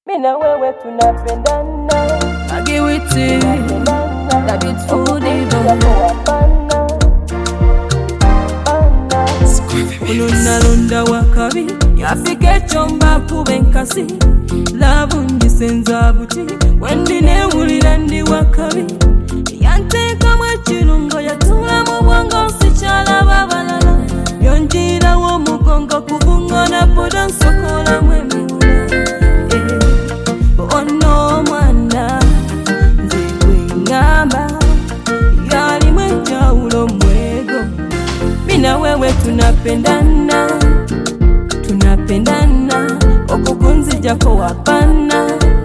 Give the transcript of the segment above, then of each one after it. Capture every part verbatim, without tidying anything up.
Mina wewe tunapendana. Agiwiti David Fudido Ununalunda wakabi Yafike chomba kubenkasi Labu njisenza buti Wendine ulirandi wakabi Yanteka mwechilungo Yatula mubwango sichala babalala Yonjira wo mugongo kubungo na poda sokola mwemi Ono mwana Nzikwe Yali mwenja ulo mwego Mina wewe tunapendana Tunapendana Okukunzi jako wapana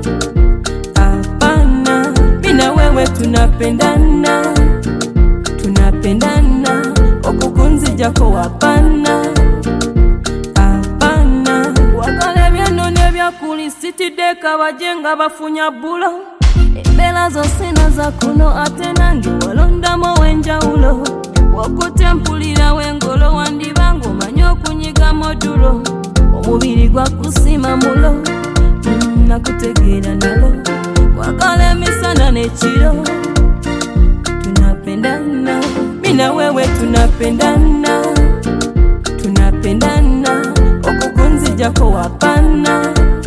Apana Mina wewe tunapendana Tunapendana Okukunzi jako wapana Apana Wakale byano nebya kuli City deka wajenga bafunya bulo Ebela zosina za kuno ate nange walondamo wenja ulo Wakutempulira wengolo wandibango manyo kunyiga modulo Omubiri gwa kusima mulo mm, Nakutegera nalo Wakale misana nechiro Tunapendana Mina wewe tunapendana Tunapendana Okukunzi jako wapana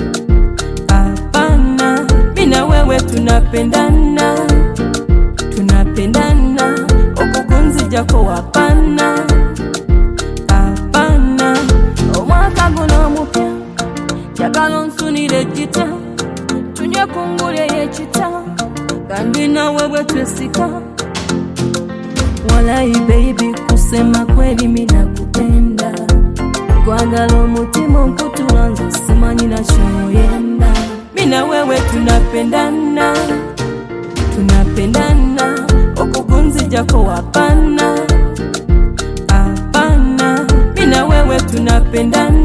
Apana Mina wewe tunapendana Tunapendana Okukunzi jako wapana Apana Omwaka guno mupya Jakalo nsunire jita Tunye kungule yechita Kandi na wewe twesika Walai baby kusema kweli mina kupenda Kwagala omutima nkutulanza simanyi na shoyenda Mina wewe tunapendana Tunapendana Okukunzi jako wapana Apana Mina wewe tunapendana